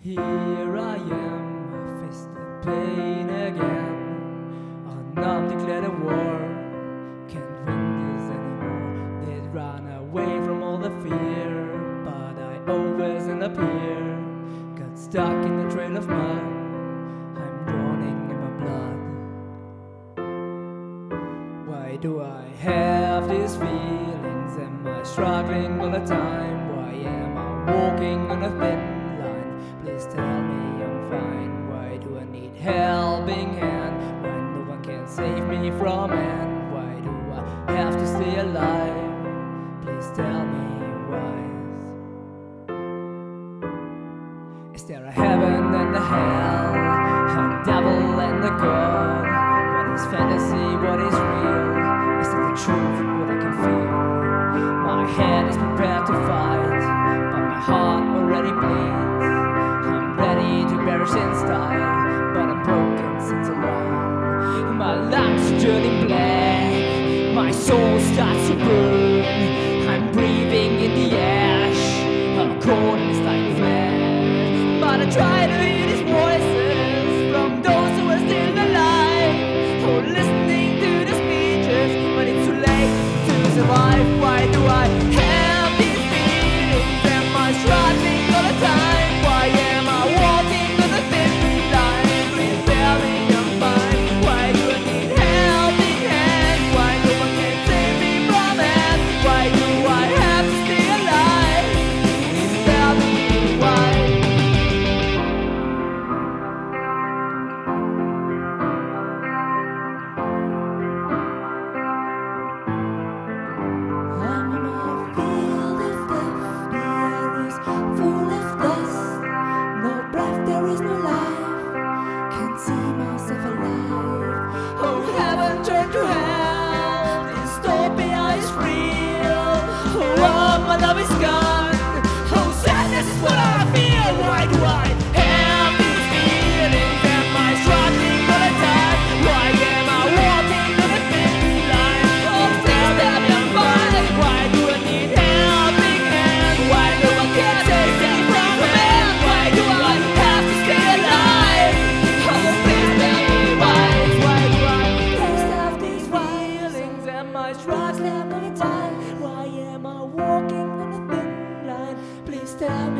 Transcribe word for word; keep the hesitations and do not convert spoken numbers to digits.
Here I am, I face the pain again. Unarmed, declared a war. Can't win this anymore. They'd run away from all the fear, but I always end up here. Got stuck in a trail of mud. I'm drowning in my blood. Why do I have these feelings? Am I struggling all the time? Why am I walking on a thin line? Please tell me I'm fine. Why do I need helping hand when no one can save me from it? Why do I have to stay alive? Please tell me why. Is there a heaven and a hell, a devil and a god? What is fantasy, what is real? Is it the truth, what I can feel? My head is prepared to fight, but my heart already bleeds. I'm ready to perish in style, but I'm broken since a while. My lungs are turning black, my soul starts to burn. I'm breathing in the ash, I'm cold and it's like flesh. But I try to hear these voices from those who are still alive, who are listening to the speeches, but it's too late to survive. Why do I have these feelings? Am I struggling all the time? Why am I walking on a thin line? Please tell me I'm fine. Why do I need helping hand? Why no one can save me from it? Why do I have to stay alive? Please tell me why. I'm in my field of death. The air is full of dust. No breath, there is no life. Can't see myself alive. Oh heaven, turn to hell. Dystopia is real. Oh, my love is gone. Oh, sadness is what I feel. Why do I have these feelings? Am I struggling all the time? Why am I walking on a thin line? Oh, please tell me I'm fine. Why do I need helping hand? Why no one can save me from it? Why do I have to stay alive? Oh, please tell me why. Why do I have these feelings? Am I struggling all the time? Why am I walking on a thin line? Please tell me.